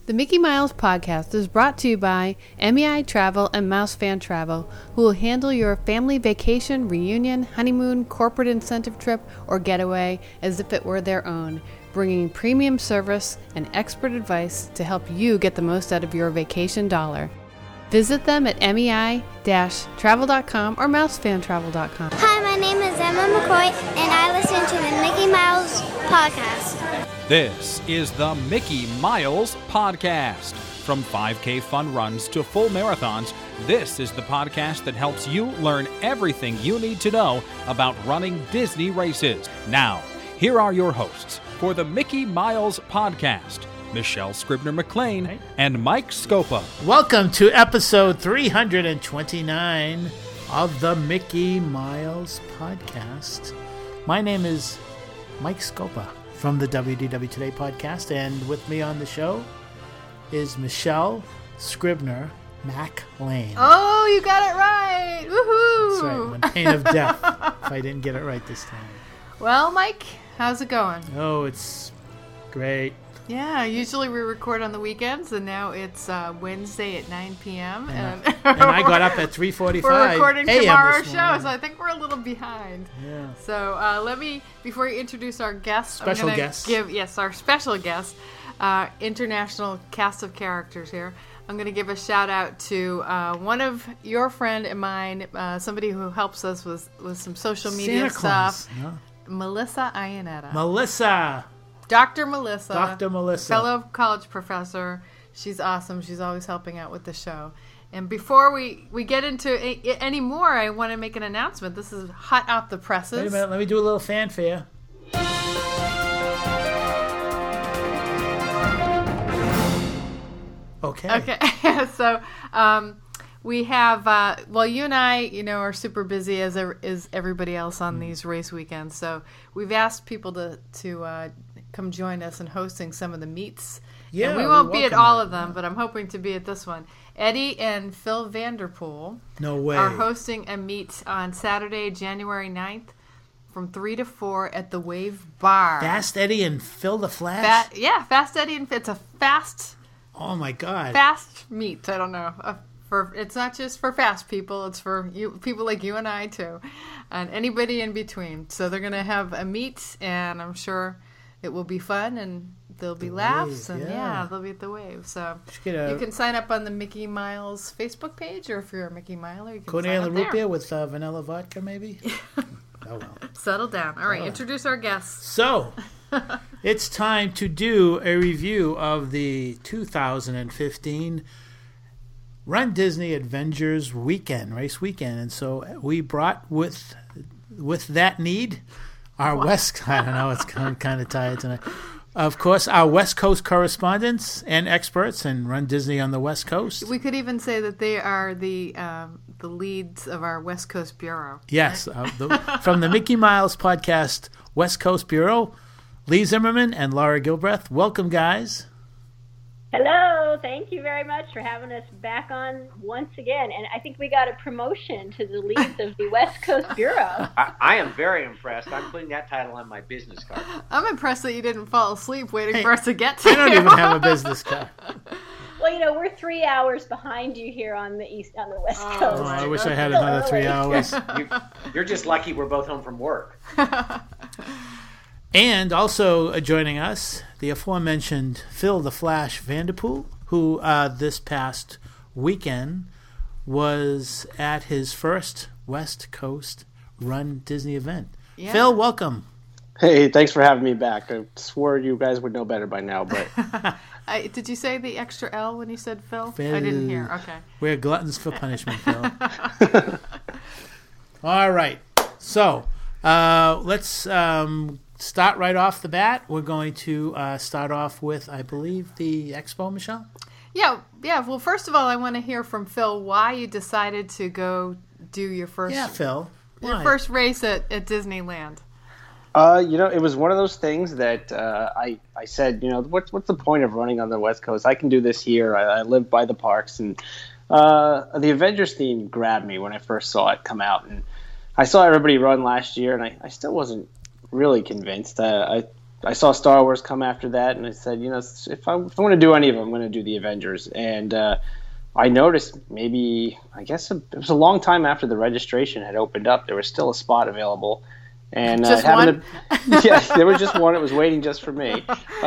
The Mickey Miles podcast is brought to you by MEI Travel and Mouse Fan Travel, who will handle your family vacation, reunion, honeymoon, corporate incentive trip, or getaway as if it were their own, bringing premium service and expert advice to help you get the most out of your vacation dollar. Visit them at mei-travel.com or mousefantravel.com. Hi, my name is Emma McCoy, and I listen to the Mickey Miles podcast. This is the Mickey Miles Podcast. From 5K fun runs to full marathons, this is the podcast that helps you learn everything you need to know about running Disney races. Now, here are your hosts for the Mickey Miles Podcast, Michelle Scribner-McLean and Mike Scopa. Welcome to episode 329 of the Mickey Miles Podcast. My name is Mike Scopa from the WDW Today podcast, and with me on the show is Michelle Scribner-McLean. Oh, you got it right! Woohoo! That's right, on pain of death if I didn't get it right this time. Well, Mike, how's it going? Oh, it's great. Yeah, usually we record on the weekends, and now it's Wednesday at 9 p.m. And I got up at 3:45 We're recording a.m. tomorrow's this show, morning. so I think we're a little behind. Yeah. So let me, before we introduce our guest, Special I'm gonna guest. our special guest, international cast of characters here. I'm going to give a shout out to one of your friend and mine, somebody who helps us with some social media Santa Claus. stuff, No. Melissa Iannetta. Melissa. Dr. Melissa. Dr. Melissa. Fellow college professor. She's awesome. She's always helping out with the show. And before we get into any more, I want to make an announcement. This is hot off the presses. Wait a minute, let me do a little fanfare. Okay. So we have, you and I, are super busy as everybody else on these race weekends. So we've asked people to come join us in hosting some of the meets. Yeah, and we won't be at welcome all that. of them, but I'm hoping to be at this one. Eddie and Phil Vanderpool No way. are hosting a meet on Saturday, January 9th from 3 to 4 at the Wave Bar. Fast Eddie and Phil the Flash? Fast Eddie and it's a fast meet. I don't know. It's not just for fast people. It's for people like you and I too, and anybody in between. So they're gonna have a meet, and I'm sure it will be fun, and there'll be laughs, Wave, and yeah. they'll be at the Wave. So get you can sign up on the Mickey Miles Facebook page, or if you're a Mickey Miler, you can Cornelian sign up root there. beer with vanilla vodka, maybe? Oh, well. Settle down. All right, introduce our guests. So, it's time to do a review of the 2015 Run Disney Avengers race weekend. And so we brought with that need our I don't know, it's kind of tired tonight. Of course, our West Coast correspondents and experts in Run Disney on the West Coast. We could even say that they are the leads of our West Coast Bureau. Yes, from the Mickey Miles Podcast West Coast Bureau, Lee Zimmerman and Laura Gilbreth. Welcome, guys. Hello. Thank you very much for having us back on once again. And I think we got a promotion to the leads of the West Coast Bureau. I am very impressed. I'm putting that title on my business card. I'm impressed that you didn't fall asleep waiting for us to get to I don't even have a business card. Well, we're 3 hours behind you here on the West Coast. Oh, I wish I had another 3 hours. You're just lucky we're both home from work. And also joining us, the aforementioned Phil the Flash Vanderpool, who this past weekend was at his first West Coast Run Disney event. Yeah. Phil, welcome. Hey, thanks for having me back. I swore you guys would know better by now, but... Did you say the extra L when you said Phil? Phil. I didn't hear. Okay. We're gluttons for punishment, Phil. All right. So, let's... start right off the bat. We're going to start off with, I believe, the expo, Michelle? Yeah. Well, first of all, I want to hear from Phil why you decided to go do your first Phil. Your first race at Disneyland. It was one of those things that I said, what's the point of running on the West Coast? I can do this here. I live by the parks. And the Avengers theme grabbed me when I first saw it come out. And I saw everybody run last year, and I still wasn't really convinced. I I saw Star Wars come after that, and I said, if I'm going to do any of them, I'm going to do the Avengers. And I noticed it was a long time after the registration had opened up, there was still a spot available. And just one? Yes, there was just one. It was waiting just for me.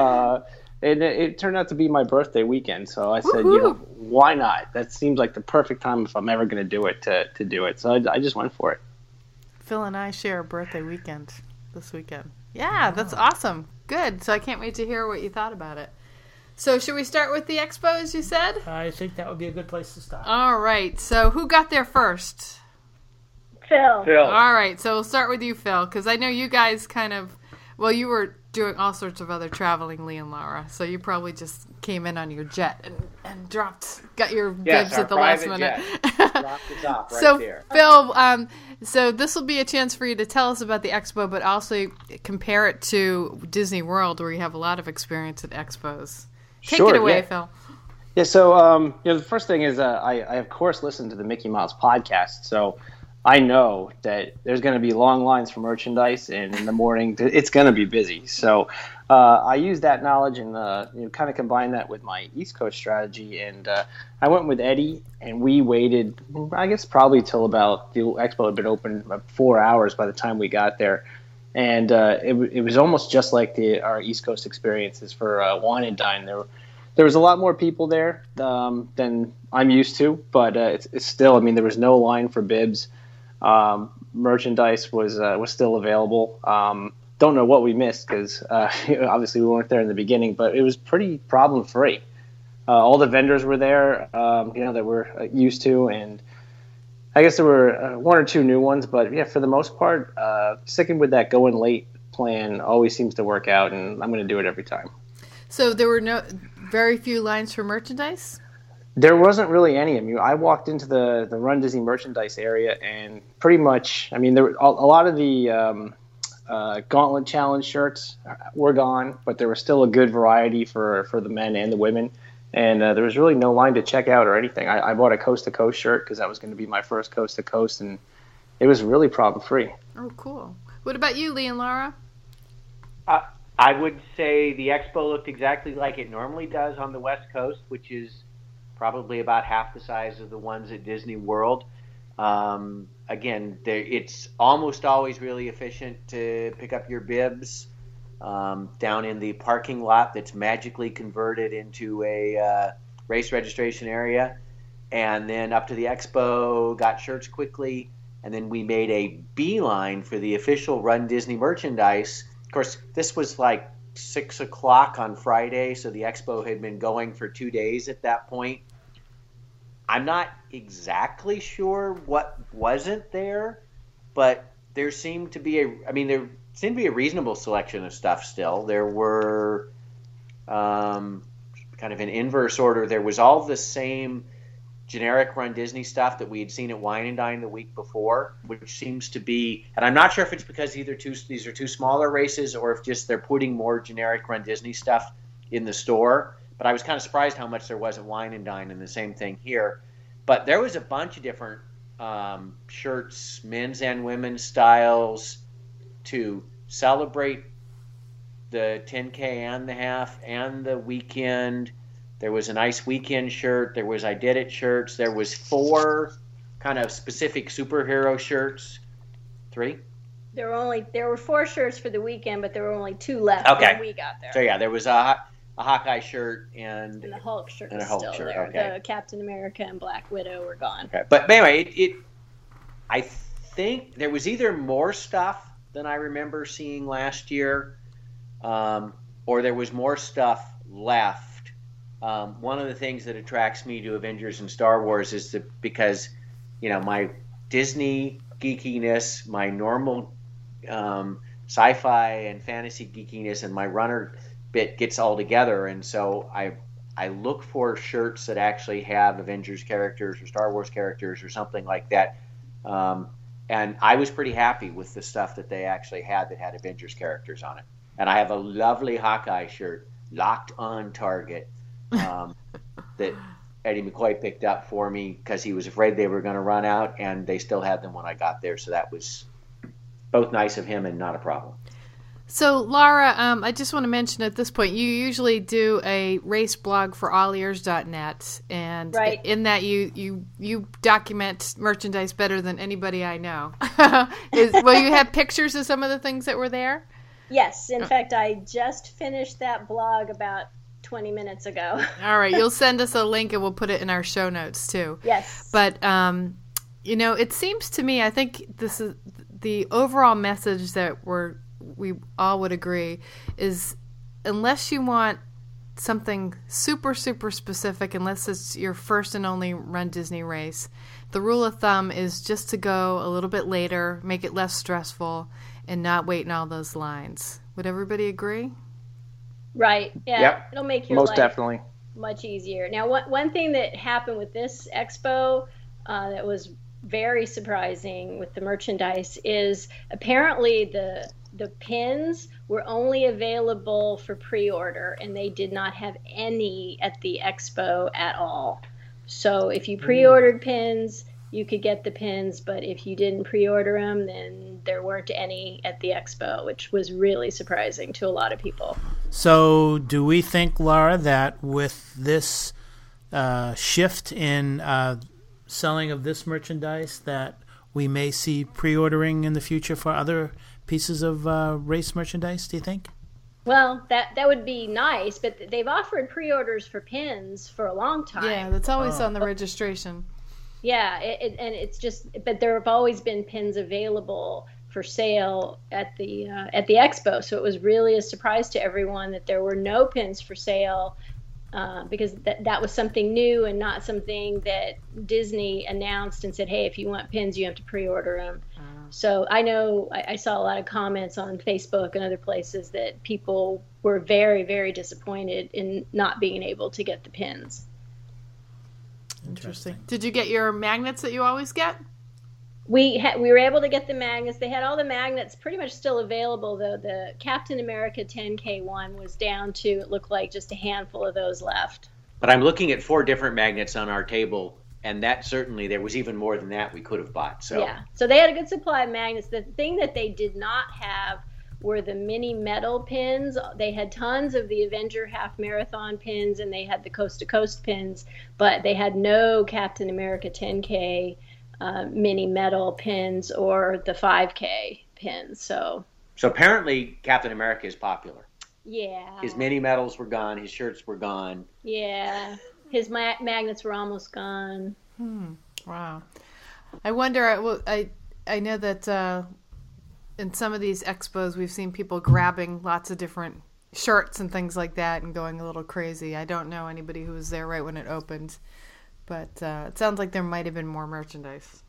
And it turned out to be my birthday weekend. So I said, why not? That seems like the perfect time if I'm ever going to do it to do it. So I just went for it. Phil and I share a birthday weekend this weekend. Yeah, that's awesome. Good. So I can't wait to hear what you thought about it. So should we start with the expo, as you said? I think that would be a good place to start. All right. So who got there first? Phil. All right. So we'll start with you, Phil, because I know you guys you were doing all sorts of other traveling, Lee and Laura. So you probably just came in on your jet and got your bibs at the last minute. Dropped the top right so, there. Phil, so this will be a chance for you to tell us about the expo, but also compare it to Disney World, where you have a lot of experience at expos. Take it away, Phil. Yeah, so the first thing is I of course listen to the Mickey Mouse podcast, so I know that there's going to be long lines for merchandise, and in the morning it's going to be busy. So I use that knowledge and kind of combine that with my East Coast strategy. And I went with Eddie, and we waited, I guess, probably till about the expo had been open about 4 hours by the time we got there. And it was almost just like our East Coast experiences for Wine and Dine. There was a lot more people there than I'm used to, but it's still, there was no line for bibs. Merchandise was still available. Don't know what we missed because obviously we weren't there in the beginning, but it was pretty problem free. All the vendors were there, that we're used to, and I guess there were one or two new ones, but yeah, for the most part, sticking with that going late plan always seems to work out, and I'm going to do it every time. So there were very few lines for merchandise? There wasn't really any. I walked into the Run Disney merchandise area, and pretty much, there were a lot of the Gauntlet Challenge shirts were gone, but there was still a good variety for the men and the women. And there was really no line to check out or anything. I bought a Coast to Coast shirt because that was going to be my first Coast to Coast, and it was really problem free. Oh, cool. What about you, Lee and Laura? I would say the expo looked exactly like it normally does on the West Coast, which is probably about half the size of the ones at Disney World. Again, it's almost always really efficient to pick up your bibs down in the parking lot that's magically converted into a race registration area, and then up to the expo, got shirts quickly, and then we made a beeline for the official Run Disney merchandise. Of course, this was like 6 o'clock on Friday, so the expo had been going for 2 days at that point. I'm not exactly sure what wasn't there, but there seemed to be a reasonable selection of stuff still. There were kind of in inverse order. There was all the same generic Run Disney stuff that we had seen at Wine and Dine the week before, which seems to be, and I'm not sure if it's because these are two smaller races or if just they're putting more generic Run Disney stuff in the store. But I was kind of surprised how much there was at Wine and Dine, and the same thing here. But there was a bunch of different shirts, men's and women's styles, to celebrate the 10K and the half and the weekend. There was a nice weekend shirt. There was I Did It shirts. There was 4 kind of specific superhero shirts. 3? There were 4 shirts for the weekend, but there were only 2 left when we got there. So yeah, there was a Hawkeye shirt and the Hulk shirt and a was Hulk still shirt. there. Okay. The Captain America and Black Widow were gone. Okay. But anyway, I think there was either more stuff than I remember seeing last year, or there was more stuff left. One of the things that attracts me to Avengers and Star Wars is because, my Disney geekiness, my normal sci-fi and fantasy geekiness, and my runner bit gets all together, and so I look for shirts that actually have Avengers characters or Star Wars characters or something like that. And I was pretty happy with the stuff that they actually had that had Avengers characters on it. And I have a lovely Hawkeye shirt, Locked on Target, that Eddie McCoy picked up for me because he was afraid they were going to run out, and they still had them when I got there. So that was both nice of him and not a problem. So, Laura, I just want to mention at this point, you usually do a race blog for allears.net, and Right. in that you document merchandise better than anybody I know. Will you have pictures of some of the things that were there? Yes, in fact, I just finished that blog about 20 minutes ago. All right, you'll send us a link and we'll put it in our show notes too. Yes. But, it seems to me, I think this is the overall message that we all would agree is, unless you want something super, super specific, unless it's your first and only Run Disney race, the rule of thumb is just to go a little bit later, make it less stressful, and not wait in all those lines. Would everybody agree? Right. Yeah. Yep. It'll make your Most life definitely. much easier. Now, one thing that happened with this expo that was very surprising with the merchandise is apparently the pins were only available for pre-order, and they did not have any at the expo at all. So if you pre-ordered pins, you could get the pins, but if you didn't pre-order them, then there weren't any at the expo, which was really surprising to a lot of people. So do we think, Laura, that with this shift in selling of this merchandise, that we may see pre-ordering in the future for other pieces of race merchandise, do you think? Well, that would be nice, but they've offered pre-orders for pins for a long time. Yeah, that's always on the registration. Yeah, it's just, but there have always been pins available for sale at the expo, so it was really a surprise to everyone that there were no pins for sale, because that was something new and not something that Disney announced and said, hey, if you want pins, you have to pre-order them. So I know I saw a lot of comments on Facebook and other places that people were very, very disappointed in not being able to get the pins. Interesting. Did you get your magnets that you always get? We were able to get the magnets. They had all the magnets pretty much still available, though. The Captain America 10K one was down to, it looked like, just a handful of those left. But I'm looking at 4 different magnets on our table, and that certainly, there was even more than that we could have bought. So yeah, so they had a good supply of magnets. The thing that they did not have were the mini metal pins. They had tons of the Avenger Half Marathon pins, and they had the Coast to Coast pins, but they had no Captain America 10K mini metal pins or the 5K pins. So apparently Captain America is popular. Yeah. His mini medals were gone. His shirts were gone. Yeah. His magnets were almost gone. Wow. I wonder, I know that in some of these expos we've seen people grabbing lots of different shirts and things like that and going a little crazy. I don't know anybody who was there right when it opened, but it sounds like there might have been more merchandise.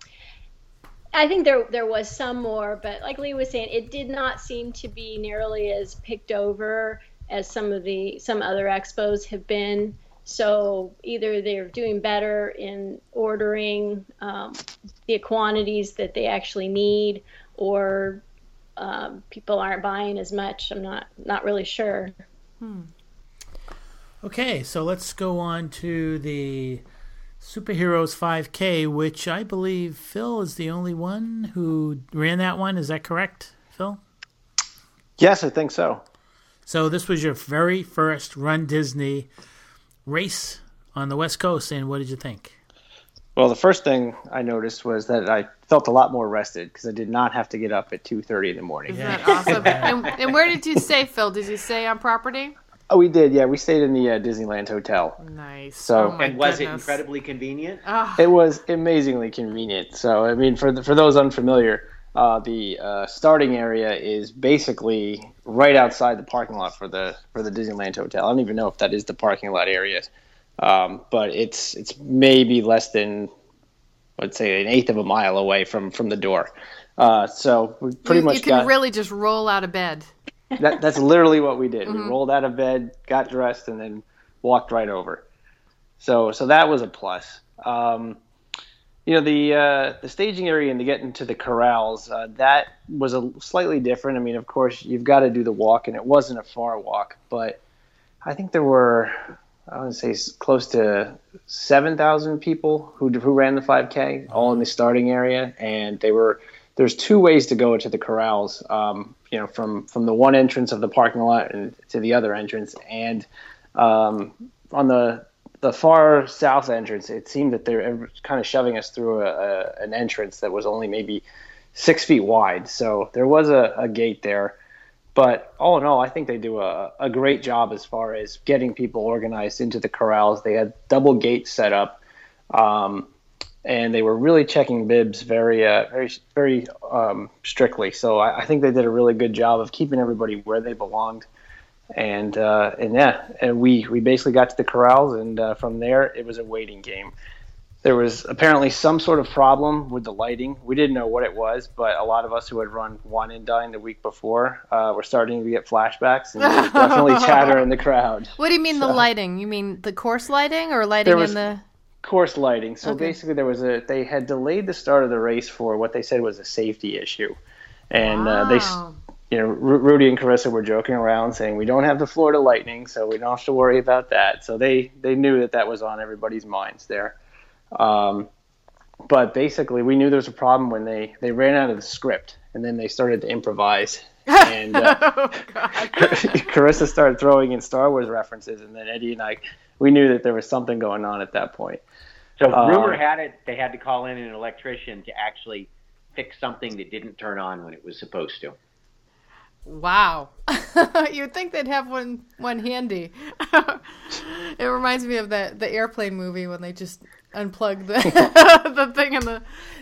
I think there was some more, but like Lee was saying, it did not seem to be nearly as picked over as some other expos have been. So either they're doing better in ordering the quantities that they actually need, or people aren't buying as much. I'm not really sure. Okay, so let's go on to the Superheroes 5K, which I believe Phil is the only one who ran that one. Is that correct, Phil? Yes, I think so. So this was your very first Run Disney race on the West Coast, and what did you think? Well, the first thing I noticed was that I felt a lot more rested because I did not have to get up at 2:30 in the morning. Isn't that awesome? And where did you stay, Phil? Did you stay on property? Oh, we did. Yeah, we stayed in the Disneyland Hotel. Nice. So, and was it incredibly convenient? It was amazingly convenient. So, I mean, for those unfamiliar, the starting area is basically right outside the parking lot for the Disneyland Hotel. I don't even know if that is the parking lot area, but it's maybe less than, let's say, an eighth of a mile away from the door. So we pretty much you can really just roll out of bed. That's literally what we did. We rolled out of bed, got dressed, and then walked right over. So that was a plus. The staging area and to get into the corrals, that was a slightly different. I mean, of course, you've got to do the walk, and it wasn't a far walk, but I think there were, I would say, close to 7,000 people who ran the 5K, all in the starting area, and there's 2 ways to go to the corrals. from the one entrance of the parking lot and to the other entrance. And on the far south entrance, it seemed that they were kind of shoving us through an entrance that was only maybe 6 feet wide. So there was a gate there. But all in all, I think they do a great job as far as getting people organized into the corrals. They had double gates set up, and they were really checking bibs very strictly. So I think they did a really good job of keeping everybody where they belonged. And we basically got to the corrals, and from there it was a waiting game. There was apparently some sort of problem with the lighting. We didn't know what it was, but a lot of us who had run Wine and Dine the week before were starting to get flashbacks, and there was definitely chatter in the crowd. What do you mean the lighting? You mean the course lighting or lighting in the... Course lighting. So basically they had delayed the start of the race for what they said was a safety issue. And Rudy and Carissa were joking around saying, we don't have the Florida Lightning, so we don't have to worry about that. So they knew that was on everybody's minds there. But basically we knew there was a problem when they ran out of the script, and then they started to improvise. And Carissa started throwing in Star Wars references, and then Eddie and I, we knew that there was something going on at that point. So rumor had it they had to call in an electrician to actually fix something that didn't turn on when it was supposed to. Wow. You'd think they'd have one handy. It reminds me of the airplane movie when they just unplugged the thing and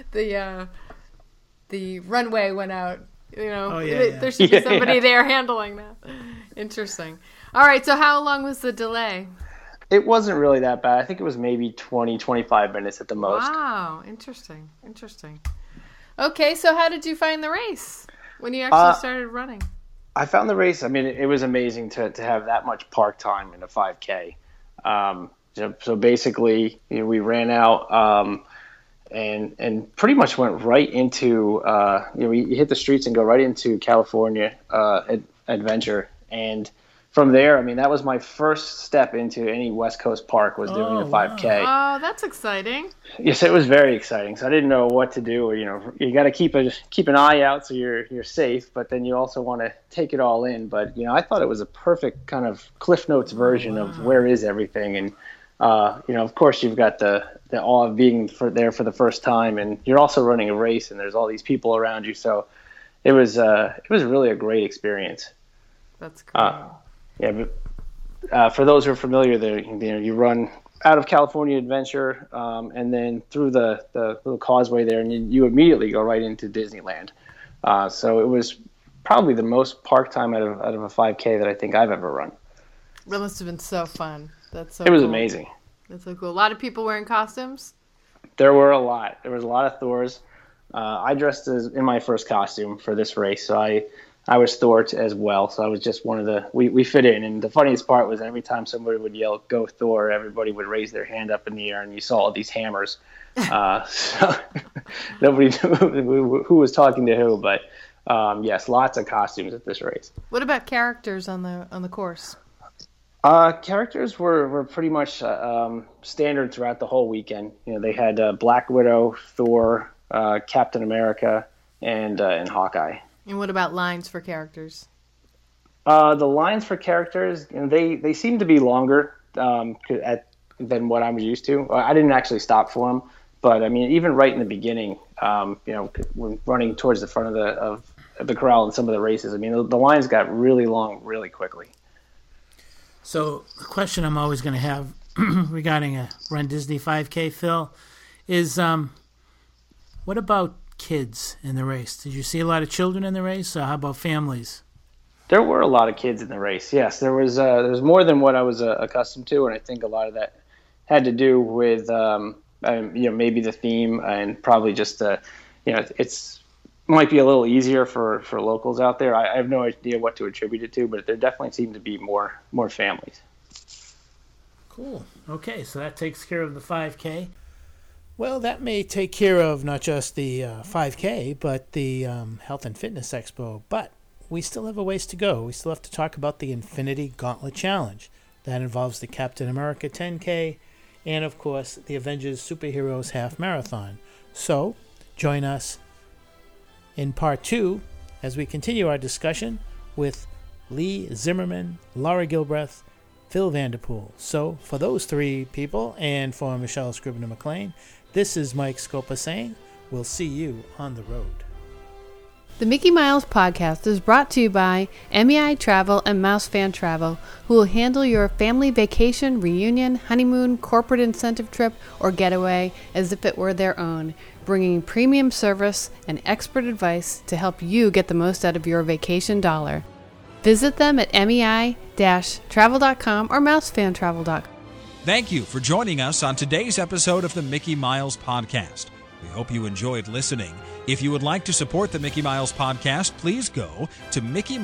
the runway went out. There should be somebody there handling that. Interesting. All right, so how long was the delay? It wasn't really that bad. I think it was maybe 20, 25 minutes at the most. Wow, interesting. Okay, so how did you find the race when you actually started running? I found the race, it was amazing to have that much park time in a 5K. So basically, we ran out and pretty much went right into, we hit the streets and go right into California Adventure. And from there, that was my first step into any West Coast park, was doing a 5K. Wow. Oh, that's exciting. Yes, it was very exciting. So I didn't know what to do. You got to keep an eye out so you're safe, but then you also want to take it all in. But I thought it was a perfect kind of Cliff Notes version of where is everything. And of course, you've got the awe of being there for the first time, and you're also running a race, and there's all these people around you. So it was really a great experience. That's great. For those who are familiar, you run out of California Adventure, and then through the little causeway there, and you immediately go right into Disneyland. So it was probably the most park time out of a 5K that I think I've ever run. That must have been so fun. That's so It was cool. amazing. That's so cool. A lot of people wearing costumes? There were a lot. There was a lot of Thors. I dressed in my first costume for this race, so I was Thor as well, so I was just one of we fit in. And the funniest part was every time somebody would yell, "Go Thor," everybody would raise their hand up in the air, and you saw all these hammers. So nobody knew who was talking to who, but yes, lots of costumes at this race. What about characters on the course? Characters were pretty much standard throughout the whole weekend. They had Black Widow, Thor, Captain America, and Hawkeye. And what about lines for characters? The lines for characters, they seem to be longer than what I'm used to. I didn't actually stop for them, but even right in the beginning, when running towards the front of the corral in some of the races, the lines got really long really quickly. So the question I'm always going to have regarding a Run Disney 5K, Phil, is what about kids in the race? Did you see a lot of children in the race, or how about families? There were a lot of kids in the race. Yes, there was more than what I was accustomed to, and I think a lot of that had to do with maybe the theme, and probably just it's might be a little easier for locals out there. I have no idea what to attribute it to, but there definitely seemed to be more families. Cool. Okay, so that takes care of the 5K. Well, that may take care of not just the 5K, but the Health and Fitness Expo. But we still have a ways to go. We still have to talk about the Infinity Gauntlet Challenge. That involves the Captain America 10K and, of course, the Avengers Superheroes Half Marathon. So, join us in Part 2 as we continue our discussion with Lee Zimmerman, Laura Gilbreth, Phil Vanderpool. So for those three people and for Michelle Scribner-McLean, this is Mike Scopa saying we'll see you on the road. The Mickey Miles podcast is brought to you by MEI Travel and Mouse Fan Travel, who will handle your family vacation, reunion, honeymoon, corporate incentive trip, or getaway as if it were their own, bringing premium service and expert advice to help you get the most out of your vacation dollar. Visit them at mei-travel.com or mousefantravel.com. Thank you for joining us on today's episode of the Mickey Miles Podcast. We hope you enjoyed listening. If you would like to support the Mickey Miles Podcast, please go to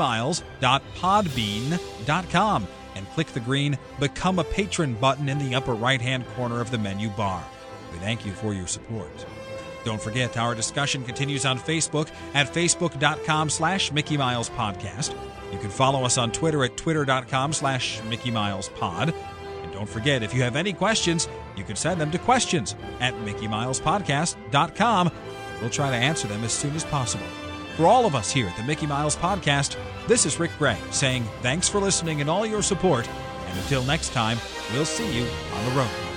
mickeymiles.podbean.com and click the green Become a Patron button in the upper right-hand corner of the menu bar. We thank you for your support. Don't forget, our discussion continues on Facebook at facebook.com/Mickey Miles Podcast. You can follow us on Twitter at twitter.com/Mickey Miles Pod. And don't forget, if you have any questions, you can send them to questions@MickeyMilesPodcast.com. We'll try to answer them as soon as possible. For all of us here at the Mickey Miles Podcast, this is Rick Gray saying thanks for listening and all your support. And until next time, we'll see you on the road.